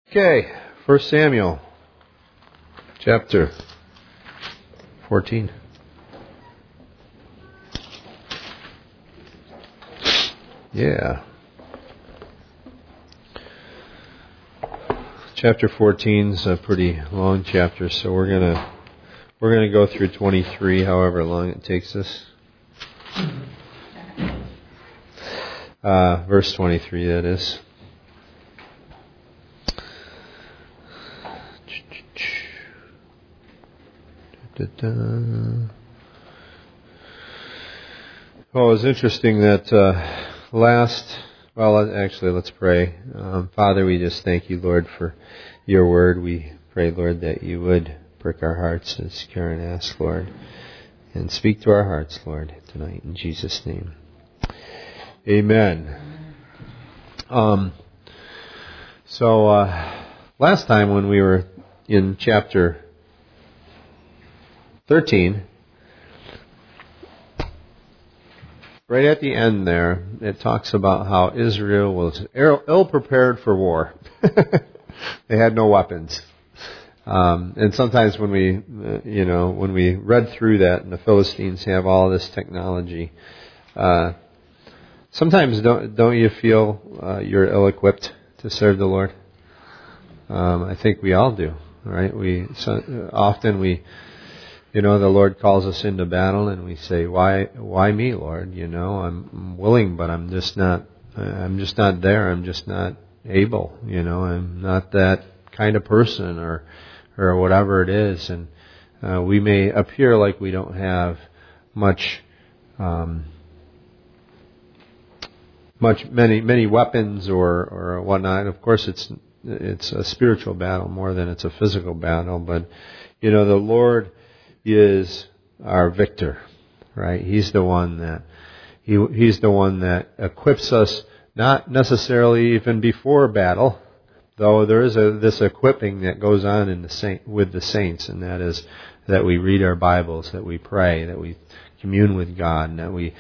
Okay, 1 Samuel, chapter 14. Yeah. Chapter 14 is a pretty long chapter, so we're gonna go through 23, however long it takes us. Verse 23, that is. Well, it's interesting that let's pray. Father, we just thank you, Lord, for your word. We pray, Lord, that you would prick our hearts as Karen asked, Lord, and speak to our hearts, Lord, tonight in Jesus' name. Amen. Last time when we were in chapter 13, right at the end there, it talks about how Israel was ill-prepared for war. They had no weapons. And sometimes when we read through that, and the Philistines have all this technology, sometimes don't you feel you're ill-equipped to serve the Lord? I think we all do, right? The Lord calls us into battle, and we say, "Why me, Lord? I'm willing, but I'm just not there. I'm just not able. I'm not that kind of person, or whatever it is." And we may appear like we don't have many weapons or whatnot. Of course, it's a spiritual battle more than it's a physical battle. But the Lord is our victor, right? He's the one that equips us, not necessarily even before battle, though there is this equipping that goes on with the saints, and that is that we read our Bibles, that we pray, that we commune with God, and that we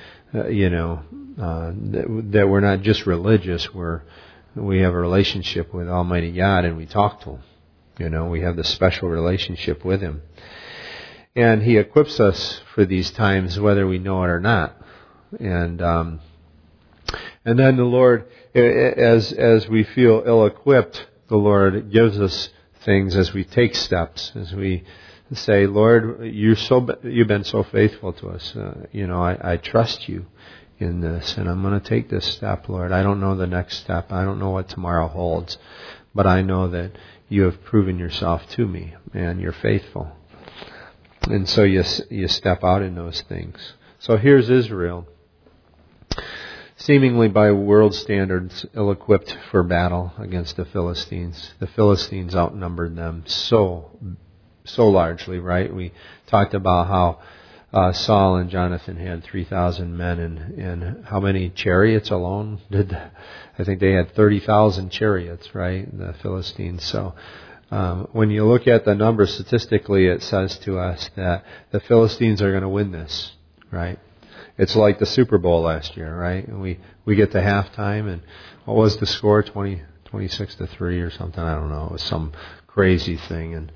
that we're not just religious, we have a relationship with Almighty God, and we talk to Him. We have this special relationship with Him. And He equips us for these times, whether we know it or not. And then the Lord, as we feel ill-equipped, the Lord gives us things as we take steps, as we say, "Lord, you've been so faithful to us. I trust you in this, and I'm going to take this step, Lord. I don't know the next step. I don't know what tomorrow holds, but I know that you have proven yourself to me, and you're faithful." And so you step out in those things. So here's Israel, seemingly by world standards, ill-equipped for battle against the Philistines. The Philistines outnumbered them so largely, right? We talked about how Saul and Jonathan had 3,000 men, and how many chariots alone I think they had 30,000 chariots, right? The Philistines. So when you look at the numbers statistically, it says to us that the Philistines are going to win this, right? It's like the Super Bowl last year, right? And we get to halftime, and what was the score? 26-3 or something? I don't know. It was some crazy thing, and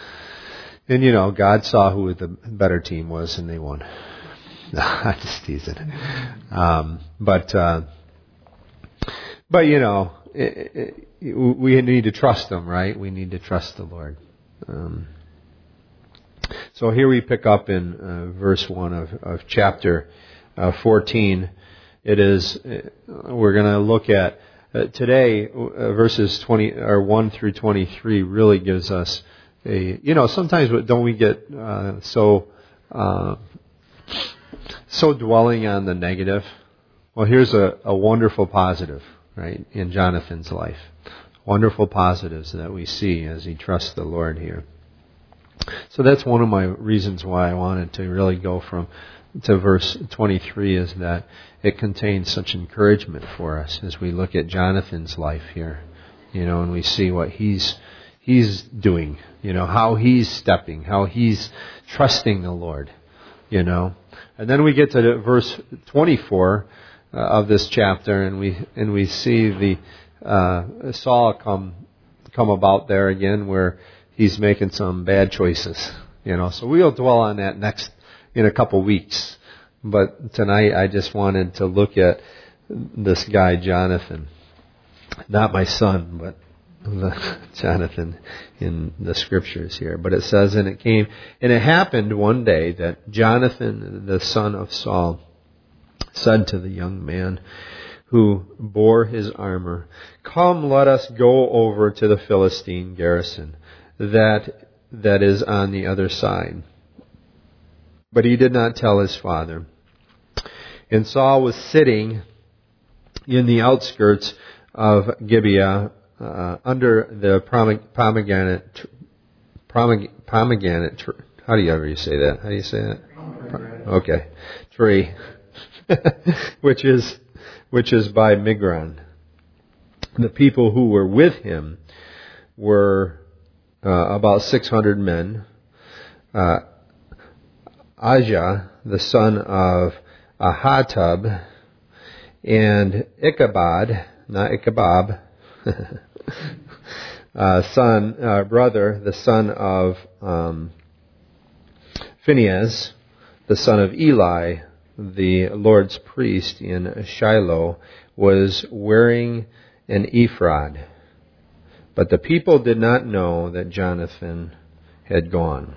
God saw who the better team was, and they won. No, I'm just teasing. We need to trust Him, right? We need to trust the Lord. So here we pick up in verse 1 of chapter 14. We're going to look at today verses 1 through 23 really gives us sometimes don't we get so dwelling on the negative? Well, here's a wonderful positive, right, in Jonathan's life. Wonderful positives that we see as he trusts the Lord here. So that's one of my reasons why I wanted to really go to verse 23, is that it contains such encouragement for us as we look at Jonathan's life here, and we see what he's doing, how he's stepping, how he's trusting the Lord, And then we get to verse 24 of this chapter, and we see Saul come come about there again where he's making some bad choices. So we'll dwell on that in a couple weeks. But tonight I just wanted to look at this guy Jonathan. Not my son, but Jonathan in the scriptures here. But it says, and it happened one day that Jonathan, the son of Saul, said to the young man who bore his armor, "Come, let us go over to the Philistine garrison that is on the other side." But he did not tell his father. And Saul was sitting in the outskirts of Gibeah under the pomegranate. How do you ever say that? How do you say that? Okay, tree, which is by Migron. The people who were with him were about 600 men. Ajah, the son of Ahitub, and Ichabod, not Ichabod, brother, the son of Phinehas, the son of Eli, the Lord's priest in Shiloh, was wearing an ephod. But the people did not know that Jonathan had gone.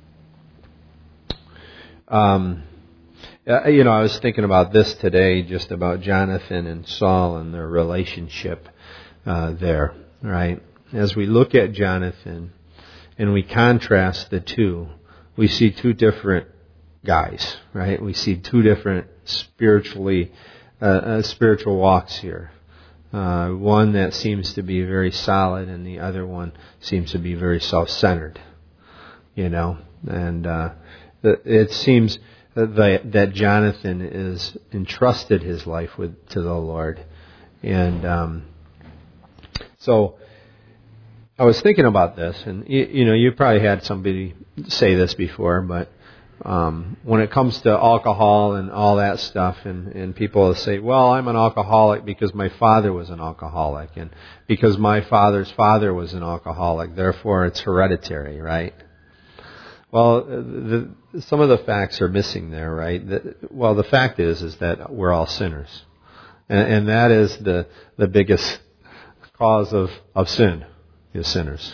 I was thinking about this today, just about Jonathan and Saul and their relationship there, right? As we look at Jonathan and we contrast the two, we see two different guys, right? We see two different spiritual walks here. One that seems to be very solid, and the other one seems to be very self-centered, and it seems that Jonathan is entrusted his life to the Lord. And so I was thinking about this, and you probably had somebody say this before, but when it comes to alcohol and all that stuff, and people say, well, I'm an alcoholic because my father was an alcoholic, and because my father's father was an alcoholic, therefore it's hereditary, right? Well, some of the facts are missing there, right? The fact is that we're all sinners. And that is the biggest cause of sin, is sinners,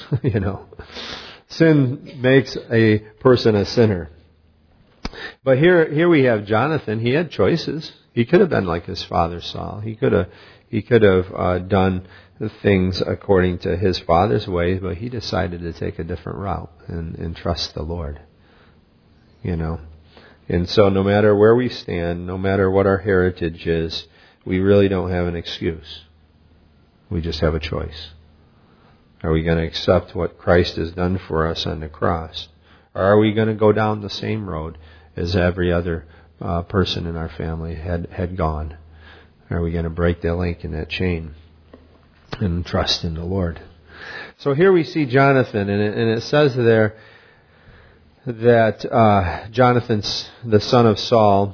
Sin makes a person a sinner. But here we have Jonathan. He had choices. He could have been like his father Saul. He could have done things according to his father's ways, but he decided to take a different route and trust the Lord. And so no matter where we stand, no matter what our heritage is, we really don't have an excuse. We just have a choice. Are we going to accept what Christ has done for us on the cross? Or are we going to go down the same road as every other person in our family had gone? Are we going to break that link in that chain and trust in the Lord? So here we see Jonathan, and it says there that Jonathan, the son of Saul,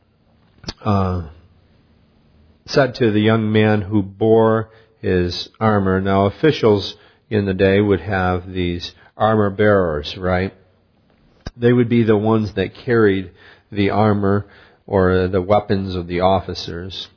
said to the young man who bore his armor. Now, officials in the day would have these armor bearers, right? They would be the ones that carried the armor or the weapons of the officers.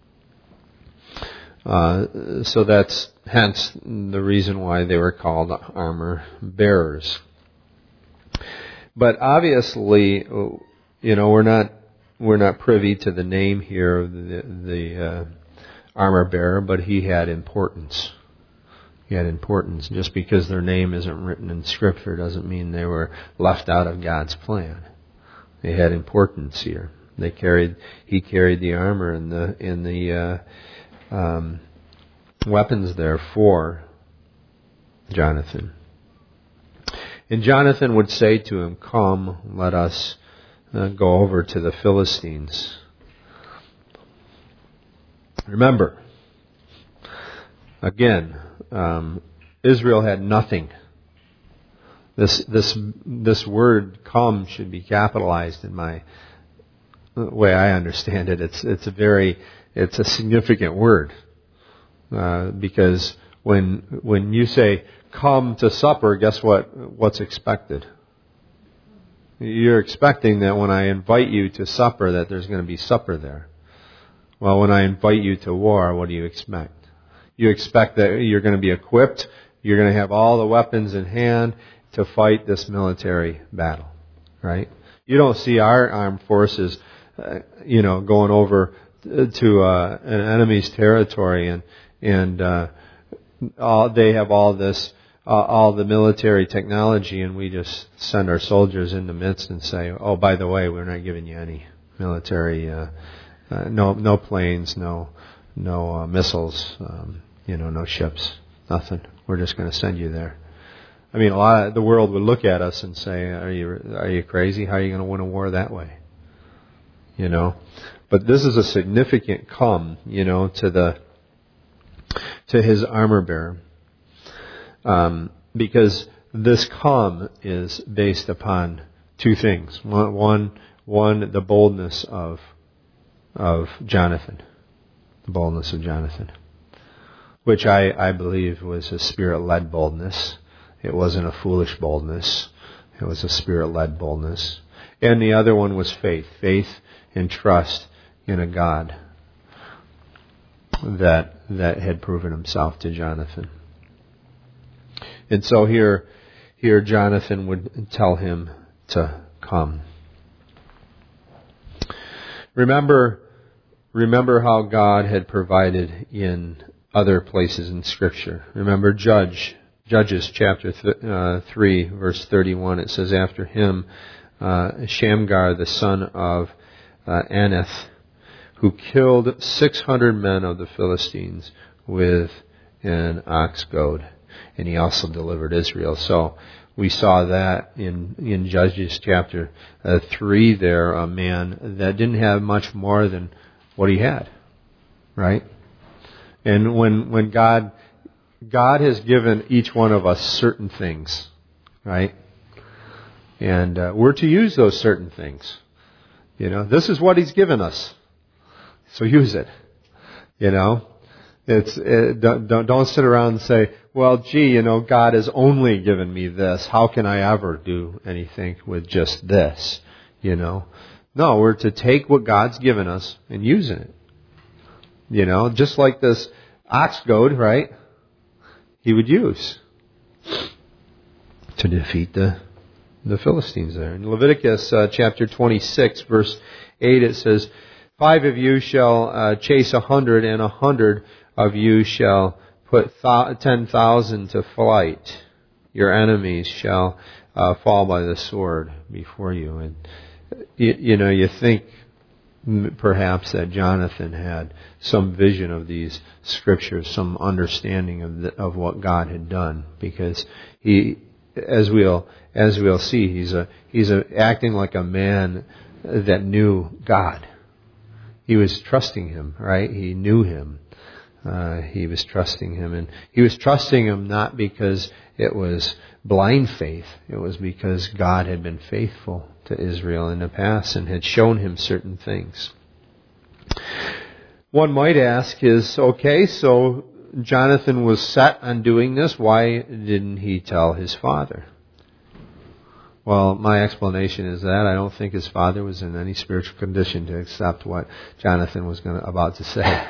So that's hence the reason why they were called armor bearers. But obviously, we're not privy to the name here of the armor bearer, but he had importance. He had importance. Just because their name isn't written in Scripture doesn't mean they were left out of God's plan. They had importance here. He carried the armor and the weapons there for Jonathan. And Jonathan would say to him, "Come, let us go over to the Philistines." Remember, again, Israel had nothing. This word "come" should be capitalized in my way I understand it. It's a significant word because when you say, come to supper, guess what's expected? You're expecting that when I invite you to supper, that there's going to be supper there. Well, when I invite you to war, what do you expect? You expect that you're going to be equipped, you're going to have all the weapons in hand to fight this military battle, right? You don't see our armed forces, going over to an enemy's territory and they have all the military technology, and we just send our soldiers in the midst and say, oh, by the way, we're not giving you any military, no planes, no missiles, no ships, nothing. We're just going to send you there. I mean, a lot of the world would look at us and say, are you crazy? How are you going to win a war that way? But this is a significant come, to his armor bearer. Because this come is based upon two things. One, the boldness of Jonathan. The boldness of Jonathan. Which I believe was a Spirit-led boldness. It wasn't a foolish boldness. It was a Spirit-led boldness. And the other one was faith. Faith and trust in a God that had proven himself to Jonathan. And so here Jonathan would tell him to come. Remember how God had provided in other places in Scripture. Remember Judges chapter 3, verse 31. It says, after him, Shamgar, the son of Anath, who killed 600 men of the Philistines with an ox goad. And he also delivered Israel. So we saw that in Judges chapter 3 there, a man that didn't have much more than what he had. Right? And when God has given each one of us certain things, right? And we're to use those certain things. This is what He's given us, so use it. Don't sit around and say, well, gee, God has only given me this. How can I ever do anything with just this? No, we're to take what God's given us and use it. Just like this ox goad, right? He would use to defeat the Philistines there. In Leviticus chapter 26, verse 8, it says, 5 of you shall chase 100, and 100 of you shall put 10,000 to flight. Your enemies shall fall by the sword before you. And you think perhaps that Jonathan had some vision of these scriptures, some understanding of what God had done, because he, as we'll see, he's acting like a man that knew God. He was trusting Him, right? He knew Him. He was trusting Him, and he was trusting Him not because it was blind faith. It was because God had been faithful to Israel in the past and had shown him certain things. One might ask is, okay, so Jonathan was set on doing this. Why didn't he tell his father? Well, my explanation is that I don't think his father was in any spiritual condition to accept what Jonathan was about to say.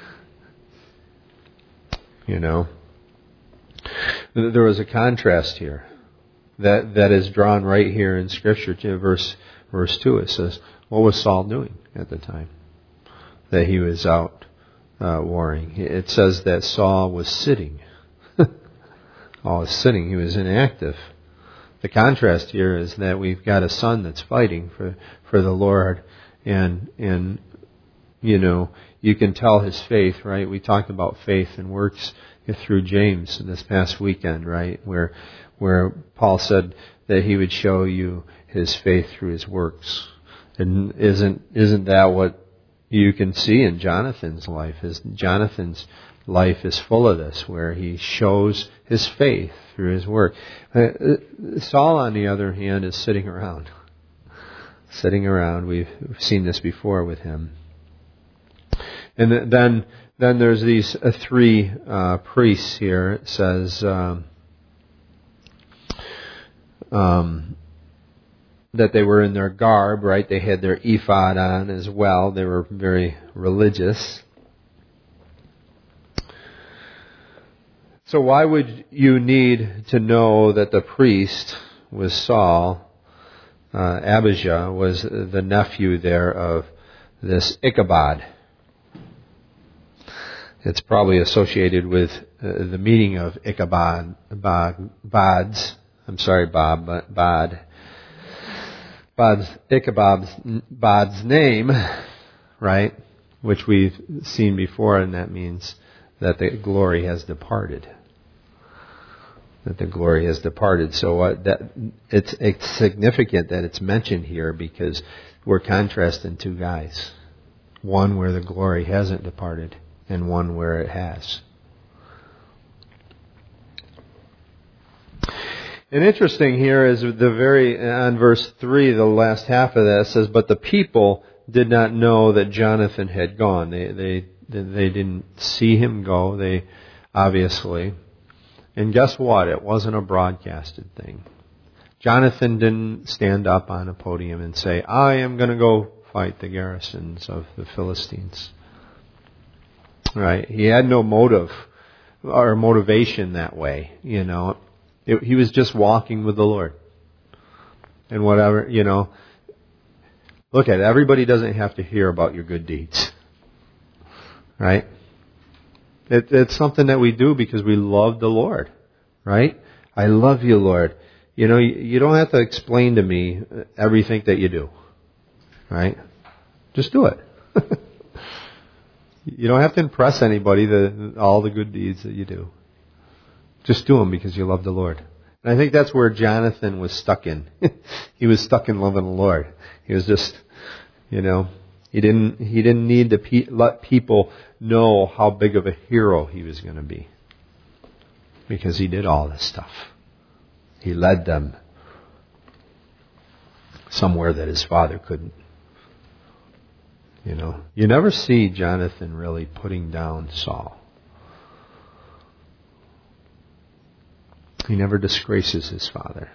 There was a contrast here that is drawn right here in Scripture. Verse 2, it says, what was Saul doing at the time that he was out warring? It says that Saul was sitting. Saul was sitting. He was inactive. The contrast here is that we've got a son that's fighting for the Lord, and you can tell his faith, right? We talked about faith and works through James this past weekend, right? Where Paul said that he would show you his faith through his works. And isn't that what you can see in Jonathan's life? Jonathan's life is full of this, where he shows his faith through his work. Saul, on the other hand, is sitting around. Sitting around. We've seen this before with him. And then there's these three priests here. It says that they were in their garb, right? They had their ephod on as well. They were very religious. So why would you need to know that the priest was Saul? Abijah was the nephew there of this Ichabod. It's probably associated with the meaning of Ichabod, Bod's. I'm sorry, Bob, but Ichabod's name, right? Which we've seen before, and that means that the glory has departed. That the glory has departed. So it's significant that it's mentioned here because we're contrasting two guys. One where the glory hasn't departed and one where it has. And interesting here is on verse 3, the last half of that says, but the people did not know that Jonathan had gone. They didn't see him go. They obviously. And guess what? It wasn't a broadcasted thing. Jonathan didn't stand up on a podium and say, I am going to go fight the garrisons of the Philistines. Right? He had no motive or motivation that way, you know. He was just walking with the Lord. And whatever, you know. Look at it. Everybody doesn't have to hear about your good deeds. Right? It's something that we do because we love the Lord. Right? I love you, Lord. You know, you don't have to explain to me everything that you do. Right? Just do it. You don't have to impress anybody all the good deeds that you do. Just do them because you love the Lord. And I think that's where Jonathan was stuck in. He was stuck in loving the Lord. He was just, you know, he didn't need to let people know how big of a hero he was going to be. Because he did all this stuff. He led them somewhere that his father couldn't. You know, you never see Jonathan really putting down Saul. He never disgraces his father.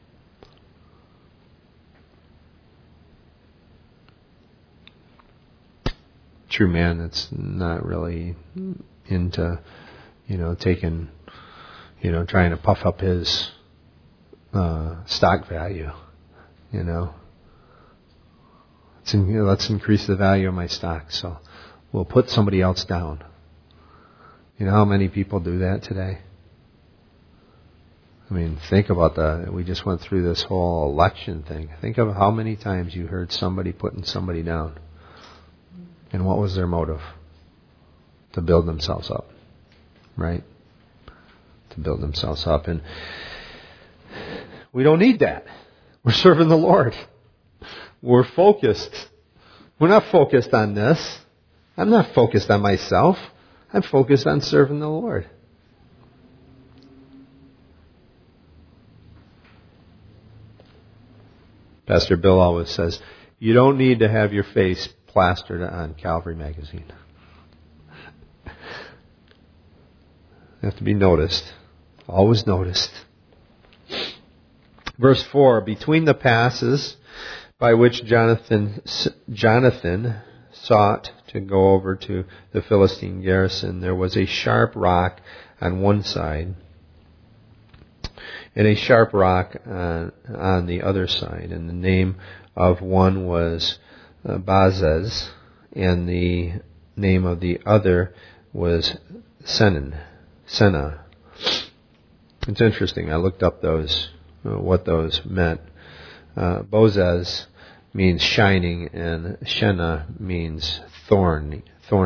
True man that's not really into, you know, taking, you know, trying to puff up his stock value, you know. Let's increase the value of my stock, so we'll put somebody else down. You know how many people do that today? I mean, think about we just went through this whole election thing. Think of how many times you heard somebody putting somebody down. And what was their motive? To build themselves up. Right? To build themselves up. And we don't need that. We're serving the Lord. We're focused. We're not focused on this. I'm not focused on myself. I'm focused on serving the Lord. Pastor Bill always says, you don't need to have your face plastered on Calvary magazine. You have to be noticed. Always noticed. Verse 4, between the passes by which Jonathan sought to go over to the Philistine garrison, there was a sharp rock on one side and a sharp rock on the other side. And the name of one was Bazez, and the name of the other was Senna. It's interesting. I looked up what those meant. Bozez means shining, and Shenna means thorny.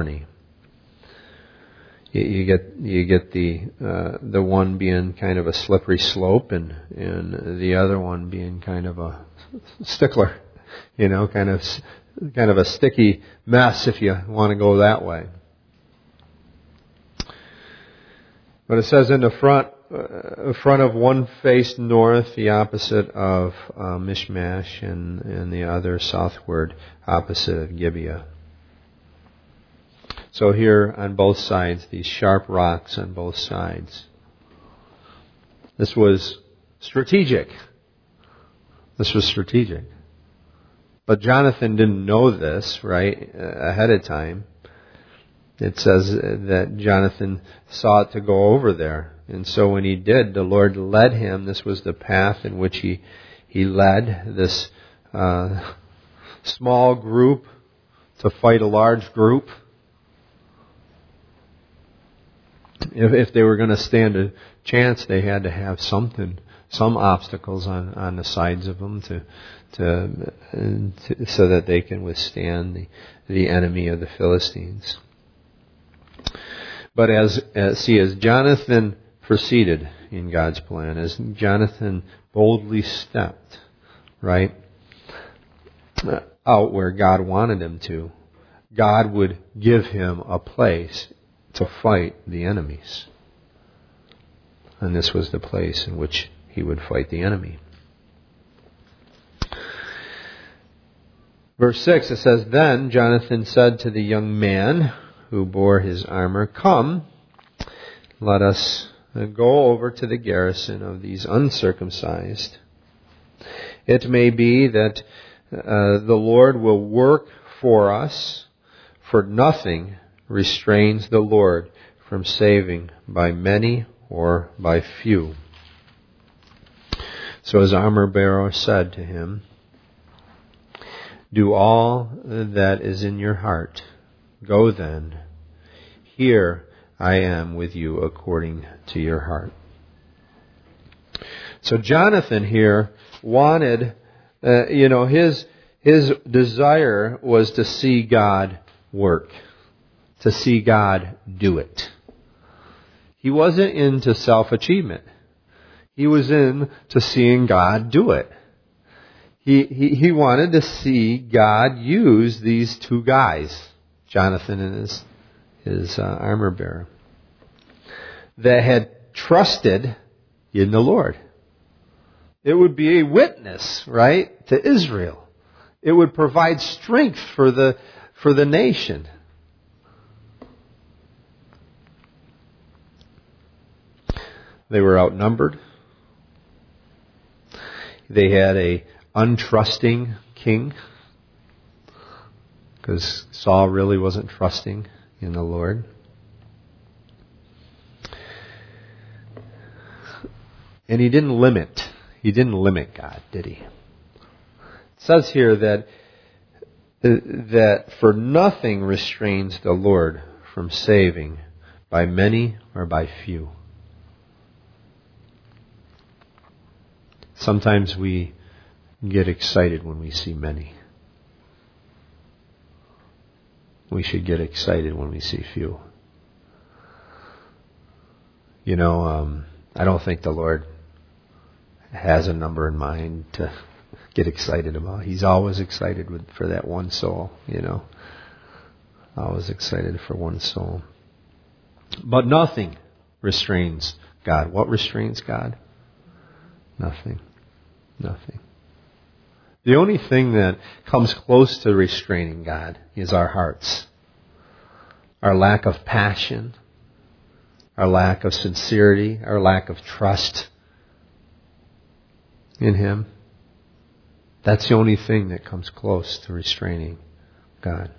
You get the one being kind of a slippery slope, and the other one being kind of a stickler, you know, kind of a sticky mess if you want to go that way. But it says in the front of one faced north, the opposite of Mishmash, and the other southward, opposite of Gibeah. So here on both sides, these sharp rocks on both sides. This was strategic. This was strategic. But Jonathan didn't know this, right, ahead of time. It says that Jonathan sought to go over there. And so when he did, the Lord led him. This was the path in which he led this small group to fight a large group. If they were going to stand a chance, they had to have something, some obstacles on the sides of them to so that they can withstand the enemy of the Philistines. But as Jonathan proceeded in God's plan, as Jonathan boldly stepped, right, out where God wanted him to, God would give him a place to fight the enemies. And this was the place in which he would fight the enemy. Verse 6, it says, Then Jonathan said to the young man who bore his armor, Come, let us go over to the garrison of these uncircumcised. It may be that the Lord will work for us, for nothing restrains the Lord from saving by many or by few. So his armor bearer said to him, Do all that is in your heart. Go then. Here I am with you according to your heart. So Jonathan here wanted, his desire was to see God work, to see God do it. He wasn't into self-achievement. He was into seeing God do it. He wanted to see God use these two guys, Jonathan and his armor bearer, that had trusted in the Lord. It would be a witness, right, to Israel. It would provide strength for the nation. They were outnumbered. They had a untrusting king, because Saul really wasn't trusting in the Lord. And he didn't limit God, did he? It says here that for nothing restrains the Lord from saving by many or by few. Sometimes we get excited when we see many. We should get excited when we see few. I don't think the Lord has a number in mind to get excited about. He's always excited for that one soul, Always excited for one soul. But nothing restrains God. What restrains God? Nothing. Nothing. The only thing that comes close to restraining God is our hearts. Our lack of passion, our lack of sincerity, our lack of trust in Him. That's the only thing that comes close to restraining God.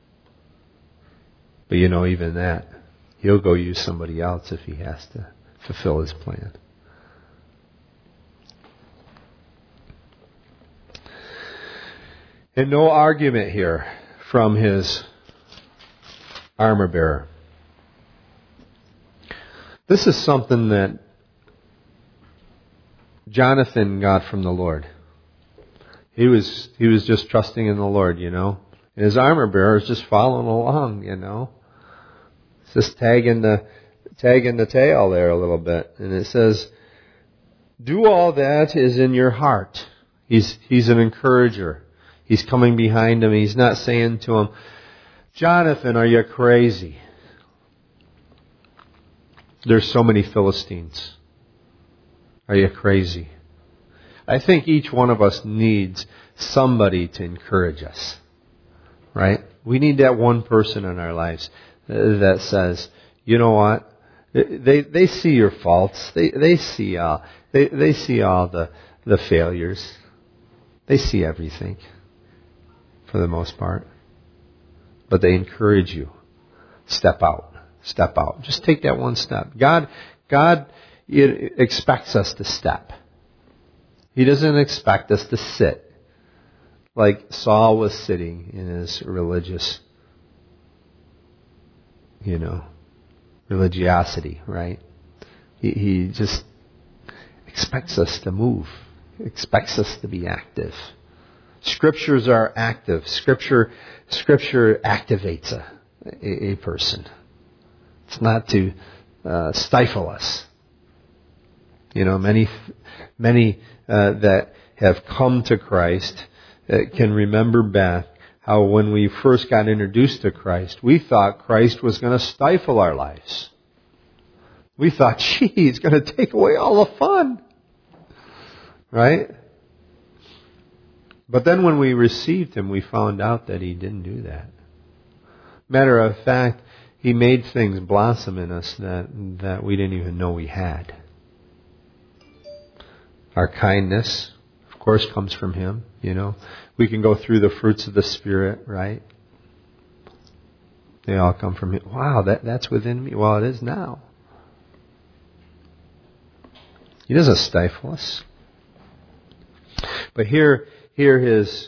But even that, He'll go use somebody else if He has to fulfill His plan. And no argument here from his armor bearer. This is something that Jonathan got from the Lord. He was just trusting in the Lord, And his armor bearer is just following along, It's just tagging the tail there a little bit. And it says, do all that is in your heart. He's an encourager. He's coming behind him. He's not saying to him, Jonathan, are you crazy? There's so many Philistines. Are you crazy? I think each one of us needs somebody to encourage us. Right? We need that one person in our lives that says, you know what? They see your faults. They see all the failures. They see everything for the most part. But they encourage you. Step out. Step out. Just take that one step. God expects us to step. He doesn't expect us to sit like Saul was sitting in his religious, religiosity, right? He just expects us to move. He expects us to be active. Scriptures are active. Scripture activates a person. It's not to stifle us. Many that have come to Christ can remember back how when we first got introduced to Christ, we thought Christ was going to stifle our lives. We thought, he's going to take away all the fun. Right? But then when we received Him, we found out that He didn't do that. Matter of fact, He made things blossom in us that we didn't even know we had. Our kindness, of course, comes from Him. We can go through the fruits of the Spirit, right? They all come from Him. Wow, that's within me. Well, it is now. He doesn't stifle us. But here his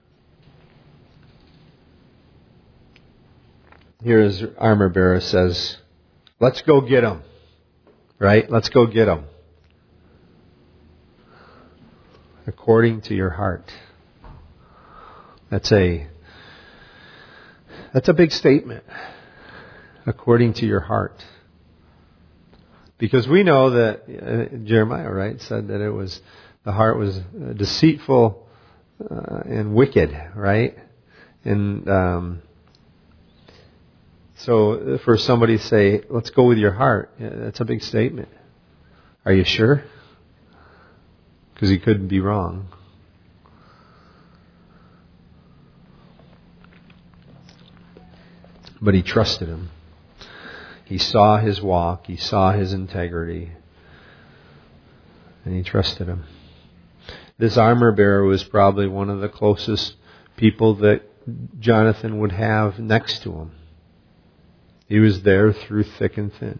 armor bearer says, let's go get him. Right? Let's go get him. According to your heart. That's a big statement. According to your heart. Because we know that Jeremiah, right, said that the heart was deceitful and wicked, right? And so for somebody to say, let's go with your heart, that's a big statement. Are you sure? Because he couldn't be wrong. But he trusted Him. He saw his walk. He saw his integrity. And he trusted Him. This armor bearer was probably one of the closest people that Jonathan would have next to him. He was there through thick and thin.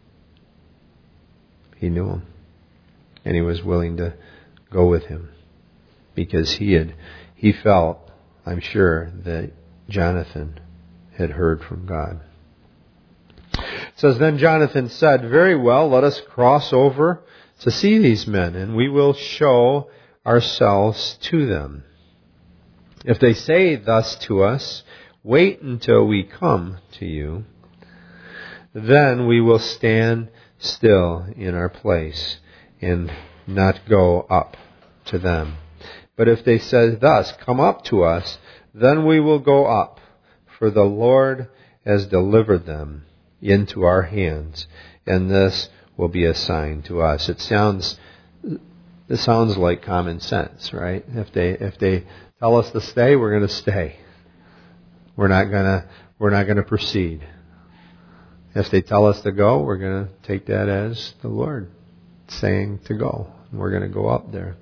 He knew him. And he was willing to go with him. Because he felt, I'm sure, that Jonathan had heard from God. It says, then Jonathan said, very well, let us cross over to see these men, and we will show ourselves to them. If they say thus to us, wait until we come to you, then we will stand still in our place and not go up to them. But if they say thus, come up to us, then we will go up, for the Lord has delivered them into our hands, and this will be a sign to us. It sounds like common sense, right? If they tell us to stay, we're going to stay. We're not going to proceed. If they tell us to go, we're going to take that as the Lord saying to go. We're going to go up there.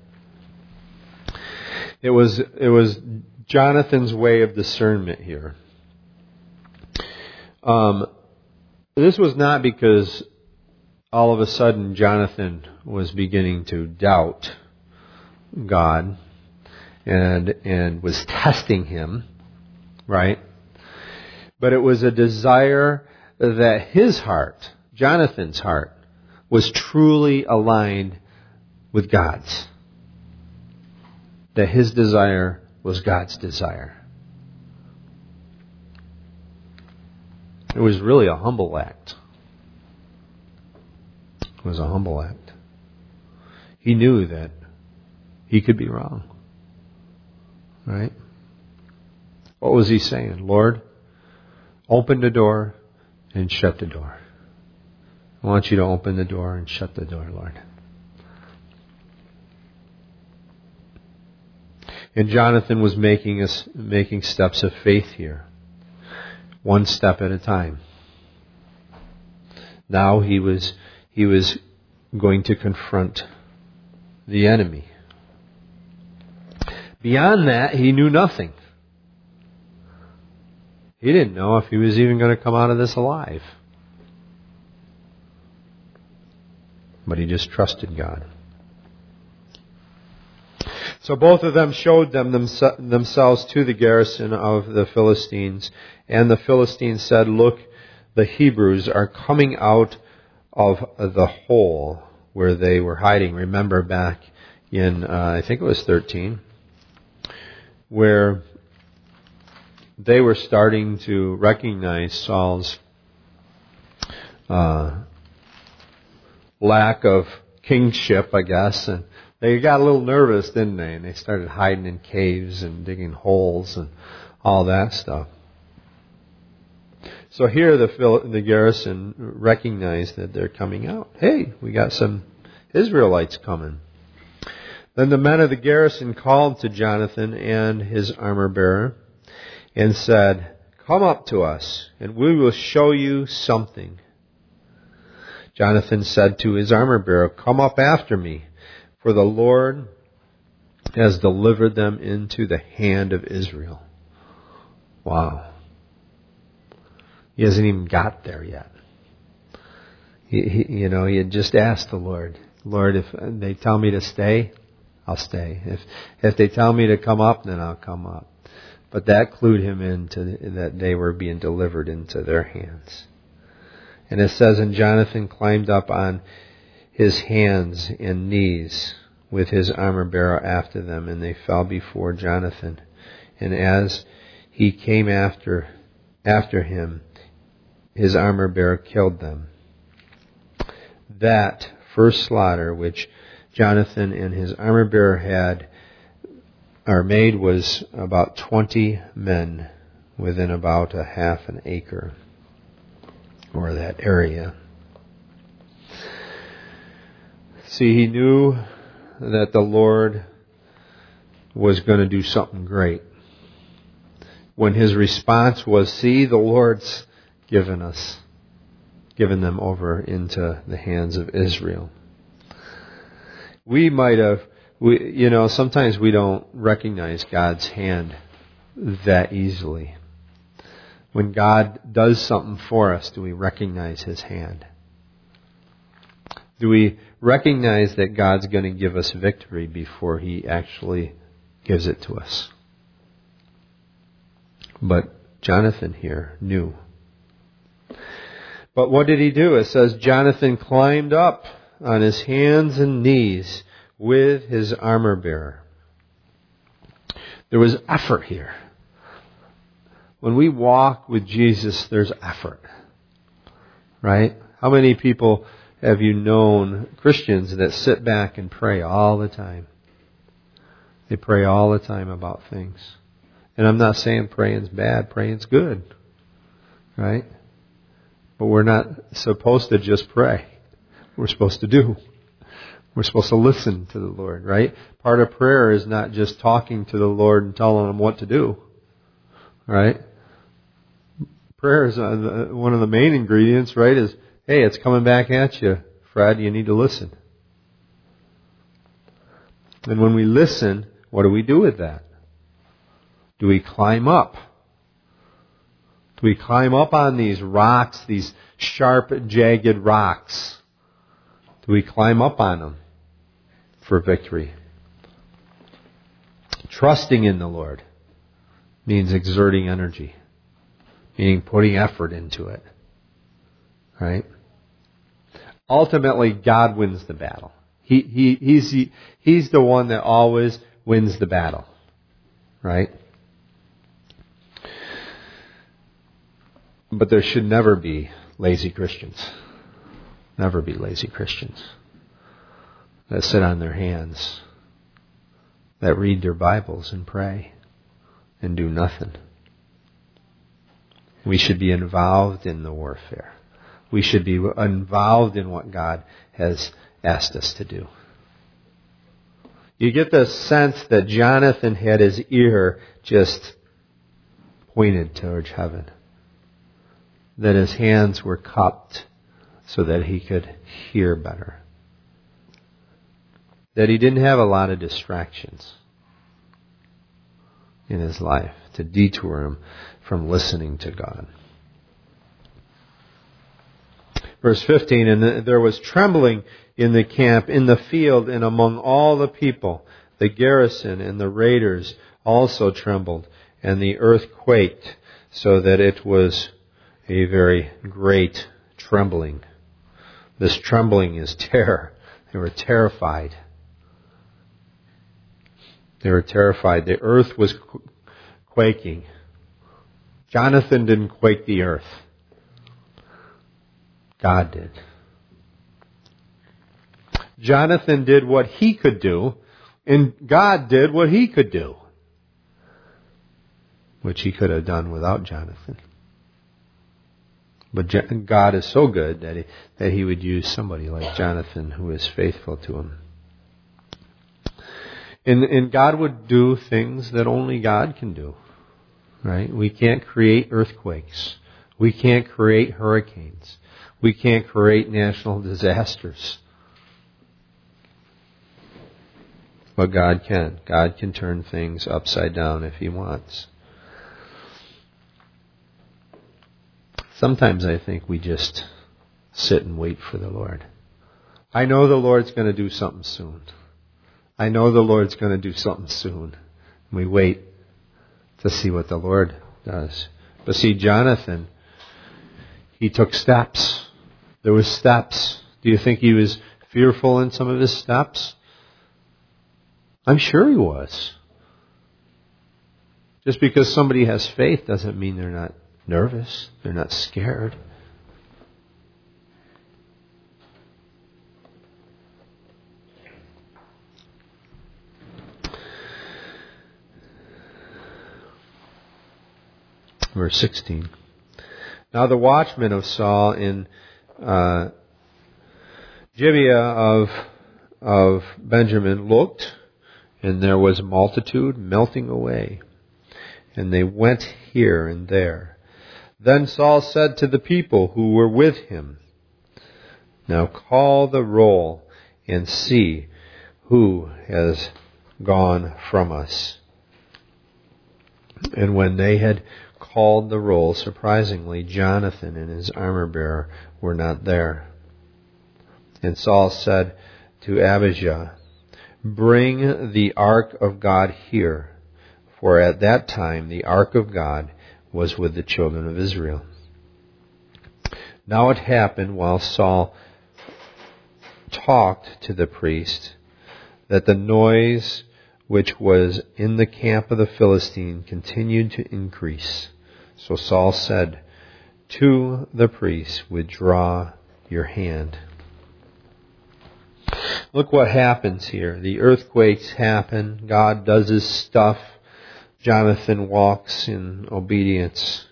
It was Jonathan's way of discernment here. This was not because all of a sudden Jonathan was beginning to doubt God and was testing Him, right? But it was a desire that his heart, Jonathan's heart, was truly aligned with God's. That his desire was God's desire. It was really a humble act. It was a humble act. He knew that he could be wrong. Right? What was he saying? Lord, open the door and shut the door. I want you to open the door and shut the door, Lord. And Jonathan was making steps of faith here. One step at a time. Now he was going to confront the enemy. Beyond that, he knew nothing. He didn't know if he was even going to come out of this alive. But he just trusted God. So both of them showed themselves to the garrison of the Philistines. And the Philistines said, "Look, the Hebrews are coming out of the hole where they were hiding." Remember back in, I think it was 13, where they were starting to recognize Saul's lack of kingship, I guess, and they got a little nervous, didn't they? And they started hiding in caves and digging holes and all that stuff. So here the garrison recognized that they're coming out. Hey, we got some Israelites coming. Then the men of the garrison called to Jonathan and his armor-bearer and said, "Come up to us, and we will show you something." Jonathan said to his armor-bearer, "Come up after me, for the Lord has delivered them into the hand of Israel." Wow. He hasn't even got there yet. He had just asked the Lord, "Lord, if they tell me to stay, I'll stay. If they tell me to come up, then I'll come up." But that clued him into that they were being delivered into their hands. And it says, "And Jonathan climbed up on his hands and knees with his armor-bearer after them, and they fell before Jonathan. And as he came after him, his armor-bearer killed them." That first slaughter which Jonathan and his armor-bearer had made was about 20 men within about a half an acre, or that area. See, he knew that the Lord was going to do something great. When his response was, "See, the Lord's given them over into the hands of Israel." Sometimes we don't recognize God's hand that easily. When God does something for us, do we recognize His hand? Do we recognize that God's going to give us victory before He actually gives it to us? But Jonathan here knew. But what did he do? It says Jonathan climbed up on his hands and knees with his armor-bearer. There was effort here. When we walk with Jesus, there's effort. Right? How many people have you known, Christians, that sit back and pray all the time? They pray all the time about things. And I'm not saying praying's bad. Praying's good. Right? But we're not supposed to just pray. We're supposed to do. We're supposed to listen to the Lord, right? Part of prayer is not just talking to the Lord and telling Him what to do, right? Prayer is one of the main ingredients, right? Is, hey, it's coming back at you, Fred. You need to listen. And when we listen, what do we do with that? Do we climb up? Do we climb up on these rocks, these sharp, jagged rocks? Do we climb up on them for victory? Trusting in the Lord means exerting energy, meaning putting effort into it. Right? Ultimately, God wins the battle. He's the one that always wins the battle. Right? But there should never be lazy Christians. Never be lazy Christians that sit on their hands, that read their Bibles and pray and do nothing. We should be involved in the warfare. We should be involved in what God has asked us to do. You get the sense that Jonathan had his ear just pointed towards heaven, that his hands were cupped so that he could hear better. That he didn't have a lot of distractions in his life to detour him from listening to God. Verse 15, and there was trembling in the camp, in the field, and among all the people. The garrison and the raiders also trembled, and the earth quaked, so that it was a very great trembling. This trembling is terror. They were terrified. They were terrified. The earth was quaking. Jonathan didn't quake the earth. God did. Jonathan did what he could do, and God did what he could do, which he could have done without Jonathan. But God is so good that he would use somebody like Jonathan who is faithful to him. And God would do things that only God can do. Right? We can't create earthquakes. We can't create hurricanes. We can't create national disasters. But God can. God can turn things upside down if He wants. Sometimes I think we just sit and wait for the Lord. I know the Lord's going to do something soon. I know the Lord's going to do something soon. We wait to see what the Lord does. But see, Jonathan, he took steps. There was steps. Do you think he was fearful in some of his steps? I'm sure he was. Just because somebody has faith doesn't mean they're not nervous. They're not scared. Verse 16. Now the watchmen of Saul in Gibeah of Benjamin looked, and there was a multitude melting away, and they went here and there. Then Saul said to the people who were with him, now call the roll and see who has gone from us. And when they had called the roll, surprisingly, Jonathan and his armor-bearer were not there. And Saul said to Abijah, bring the ark of God here, for at that time the ark of God was with the children of Israel. Now it happened while Saul talked to the priest that the noise which was in the camp of the Philistine continued to increase. So Saul said to the priest, withdraw your hand. Look what happens here. The earthquakes happen. God does His stuff. Jonathan walks in obedience.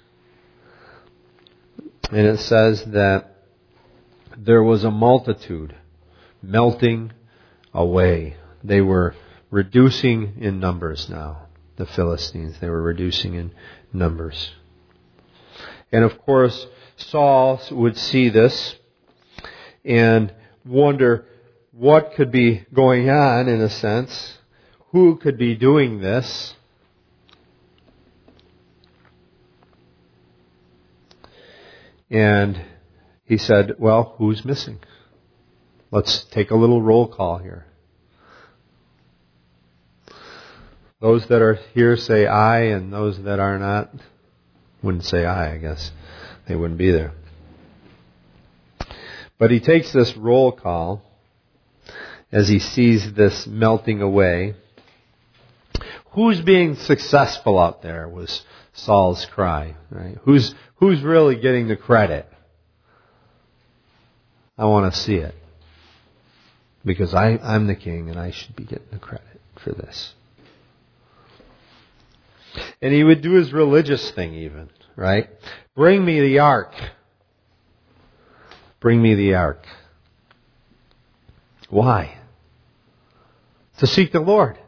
And it says that there was a multitude melting away. They were reducing in numbers now, the Philistines. They were reducing in numbers. And of course, Saul would see this and wonder what could be going on, in a sense. Who could be doing this? And he said, well, who's missing? Let's take a little roll call here. Those that are here say aye, and those that are not wouldn't say aye, I guess. They wouldn't be there. But he takes this roll call as he sees this melting away. Who's being successful out there was Saul's cry, right? Who's really getting the credit? I want to see it. Because I'm the king and I should be getting the credit for this. And he would do his religious thing even, right? Bring me the ark. Bring me the ark. Why? To seek the Lord.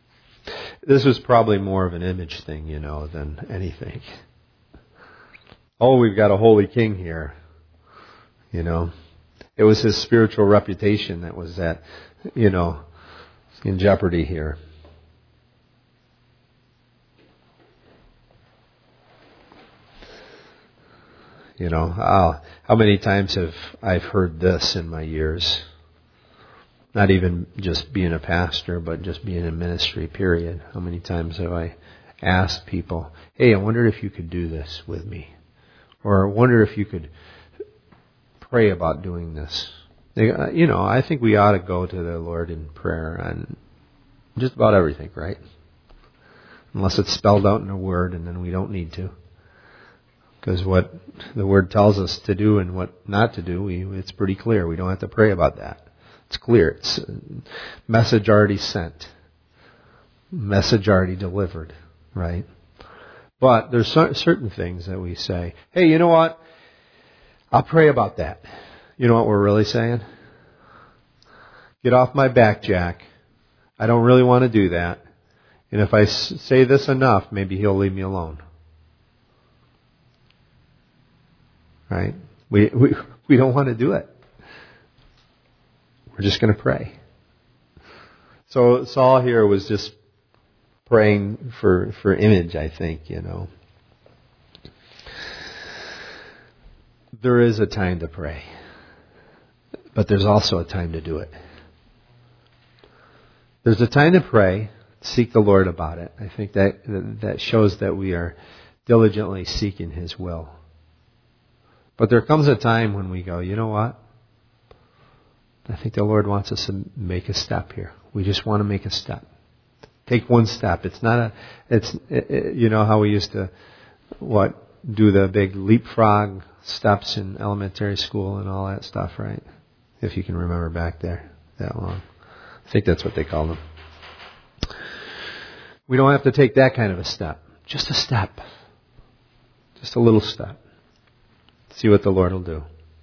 This was probably more of an image thing, than anything. Oh, we've got a holy king here. You know, it was his spiritual reputation that was in jeopardy here. How many times have I've heard this in my years? Not even just being a pastor, but just being in ministry, period. How many times have I asked people, hey, I wonder if you could do this with me? Or I wonder if you could pray about doing this. I think we ought to go to the Lord in prayer on just about everything, right? Unless it's spelled out in a word, and then we don't need to. Because what the Word tells us to do and what not to do, it's pretty clear. We don't have to pray about that. It's clear. It's message already sent. Message already delivered, right? But there's certain things that we say, hey, you know what? I'll pray about that. You know what we're really saying? Get off my back, Jack. I don't really want to do that. And if I say this enough, maybe he'll leave me alone. Right? We don't want to do it. We're just going to pray. So Saul here was just praying for image, I think, There is a time to pray. But there's also a time to do it. There's a time to pray, seek the Lord about it. I think that shows that we are diligently seeking His will. But there comes a time when we go, you know what? I think the Lord wants us to make a step here. We just want to make a step. Take one step. It's not how we used to, do the big leapfrog steps in elementary school and all that stuff, right? If you can remember back there that long. I think that's what they call them. We don't have to take that kind of a step. Just a step. Just a little step. See what the Lord will do.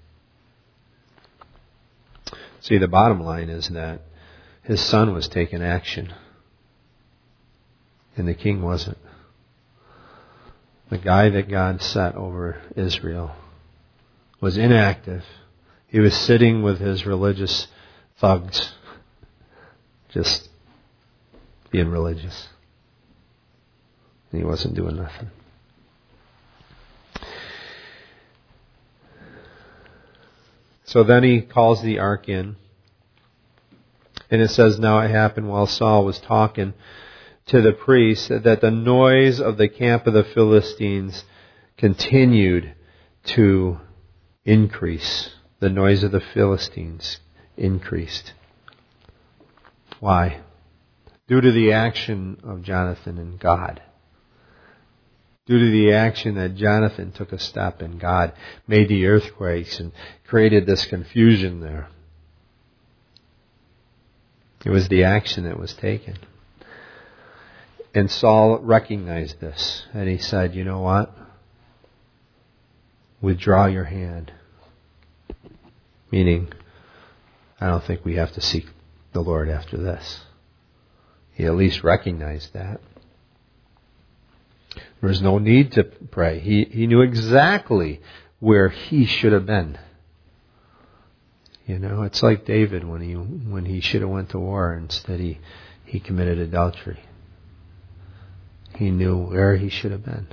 See, the bottom line is that his son was taking action. And the king wasn't. The guy that God set over Israel was inactive. He was sitting with his religious thugs, just being religious. And he wasn't doing nothing. So then he calls the ark in. And it says, now it happened while Saul was talking to the priests that the noise of the camp of the Philistines continued to increase. The noise of the Philistines increased. Why? Due to the action of Jonathan and God. Due to the action that Jonathan took a step and God made the earthquakes and created this confusion there. It was the action that was taken. And Saul recognized this. And he said, you know what? Withdraw your hand. Meaning, I don't think we have to seek the Lord after this. He at least recognized that. There was no need to pray. He knew exactly where he should have been. It's like David when he should have went to war. Instead he committed adultery. He knew where he should have been.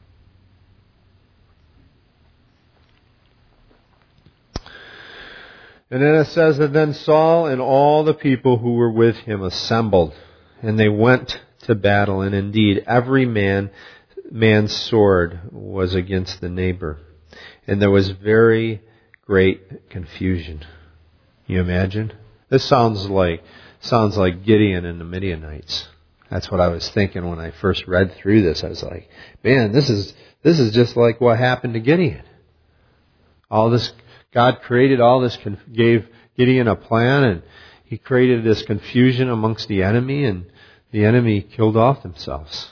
And then it says that then Saul and all the people who were with him assembled, and they went to battle, and indeed every man's sword was against the neighbor. And there was very great confusion. You imagine? This sounds like Gideon and the Midianites. That's what I was thinking when I first read through this. I was like, man, this is just like what happened to Gideon. All this, God created all this, gave Gideon a plan, and he created this confusion amongst the enemy, and the enemy killed off themselves.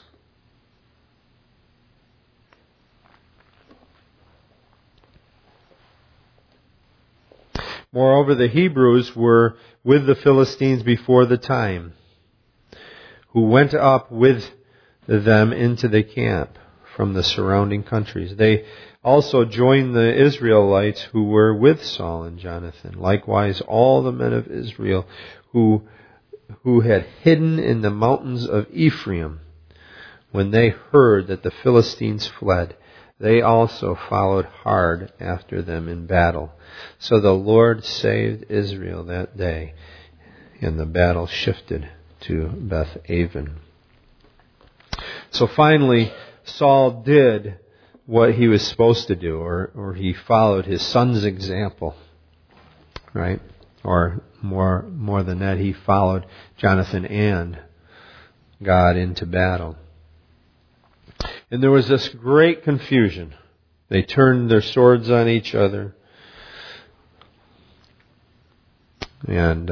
Moreover, the Hebrews were with the Philistines before the time, who went up with them into the camp from the surrounding countries. They also joined the Israelites who were with Saul and Jonathan. Likewise, all the men of Israel who had hidden in the mountains of Ephraim, when they heard that the Philistines fled, they also followed hard after them in battle. So the Lord saved Israel that day, and the battle shifted to Beth-aven. So finally, Saul did what he was supposed to do, or he followed his son's example, right? Or more than that, he followed Jonathan and God into battle. And there was this great confusion. They turned their swords on each other. And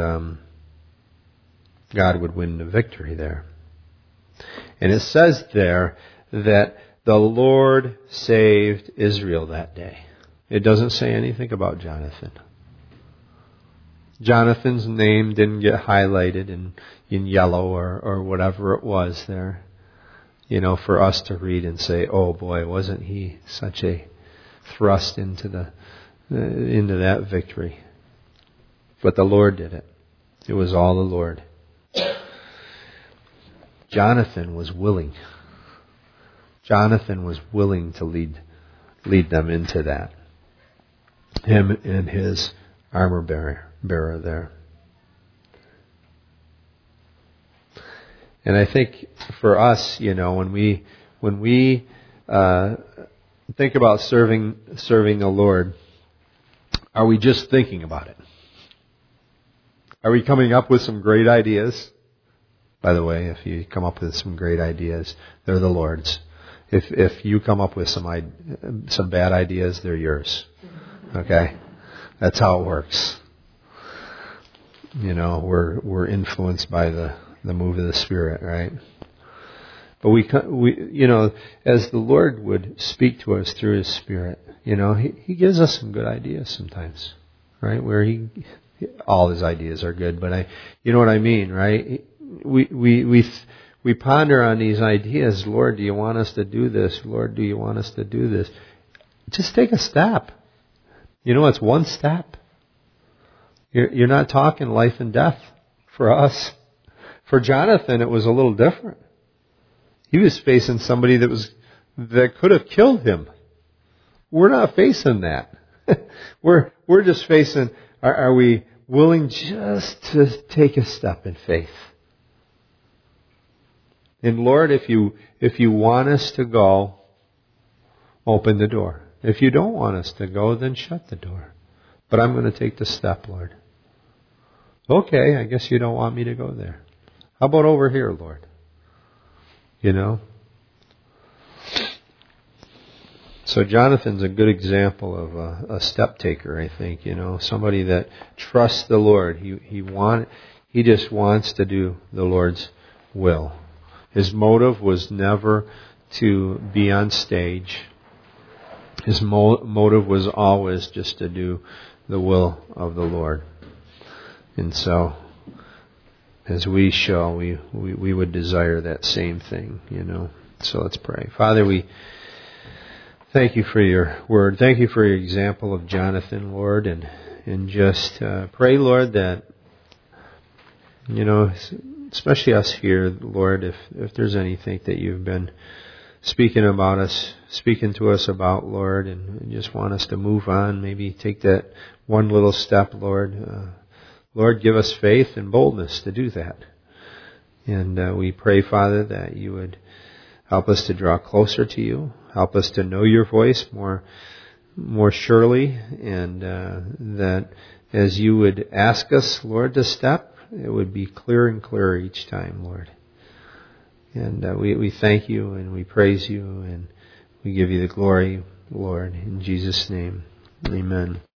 God would win the victory there. And it says there that the Lord saved Israel that day. It doesn't say anything about Jonathan. Jonathan's name didn't get highlighted in yellow or whatever it was there, for us to read and say, oh boy, wasn't he such a thrust into that victory. But the Lord did it. It was all the Lord. Jonathan was willing. Jonathan was willing to lead them into that. Him and his armor bearer there. And I think for us, when we think about serving the Lord, are we just thinking about it? Are we coming up with some great ideas? By the way, if you come up with some great ideas, they're the Lord's. If you come up with some bad ideas, they're yours. Okay? That's how it works. We're influenced by the move of the Spirit, right? But we as the Lord would speak to us through His Spirit, He gives us some good ideas sometimes, right? Where all His ideas are good, but you know what I mean, right? We ponder on these ideas. Lord, do you want us to do this? Lord, do you want us to do this? Just take a step. It's one step. You're not talking life and death for us. For Jonathan, it was a little different. He was facing somebody that could have killed him. We're not facing that. We're just facing, are we willing just to take a step in faith? And Lord, if you want us to go, open the door. If you don't want us to go, then shut the door. But I'm going to take the step, Lord. Okay, I guess you don't want me to go there. How about over here, Lord? So Jonathan's a good example of a step taker, I think. Somebody that trusts the Lord. He just wants to do the Lord's will. His motive was never to be on stage. His motive was always just to do the will of the Lord. And so, as we shall, we would desire that same thing, So let's pray. Father, we thank you for your word. Thank you for your example of Jonathan, Lord, and just pray, Lord, that, especially us here, Lord, if there's anything that you've been speaking to us about, Lord, and just want us to move on, maybe take that one little step, Lord. Lord, give us faith and boldness to do that. And we pray, Father, that you would help us to draw closer to you, help us to know your voice more surely, and that as you would ask us, Lord, to step, it would be clearer and clearer each time, Lord. And we thank you and we praise you and we give you the glory, Lord, in Jesus' name. Amen.